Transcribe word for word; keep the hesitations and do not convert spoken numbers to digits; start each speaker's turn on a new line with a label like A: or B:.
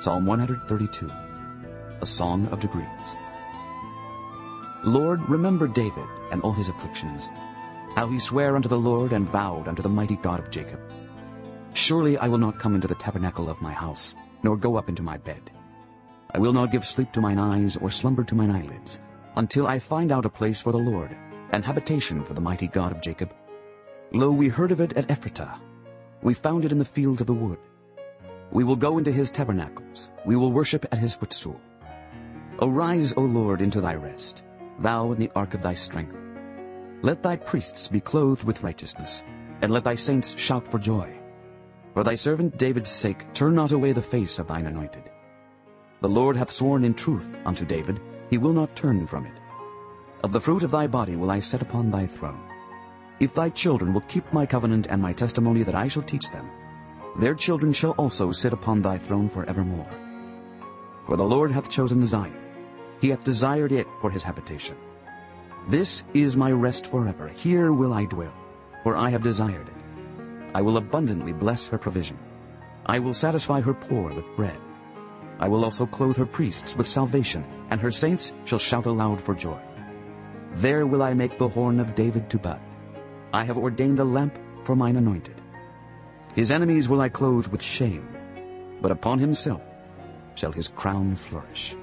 A: Psalm one thirty-two, a song of degrees. Lord, remember David and all his afflictions, how he sware unto the Lord and vowed unto the mighty God of Jacob. Surely I will not come into the tabernacle of my house, nor go up into my bed. I will not give sleep to mine eyes, or slumber to mine eyelids, until I find out a place for the Lord, an habitation for the mighty God of Jacob. Lo, we heard of it at Ephratah. We found it in the fields of the wood. We will go into his tabernacles. We will worship at his footstool. Arise, O Lord, into thy rest, thou in the ark of thy strength. Let thy priests be clothed with righteousness, and let thy saints shout for joy. For thy servant David's sake, turn not away the face of thine anointed. The Lord hath sworn in truth unto David, he will not turn from it. Of the fruit of thy body will I set upon thy throne. If thy children will keep my covenant and my testimony that I shall teach them, their children shall also sit upon thy throne for evermore. For the Lord hath chosen Zion, he hath desired it for his habitation. This is my rest forever, here will I dwell, for I have desired it. I will abundantly bless her provision. I will satisfy her poor with bread. I will also clothe her priests with salvation, and her saints shall shout aloud for joy. There will I make the horn of David to bud. I have ordained a lamp for mine anointed. His enemies will I clothe with shame, but upon himself shall his crown flourish.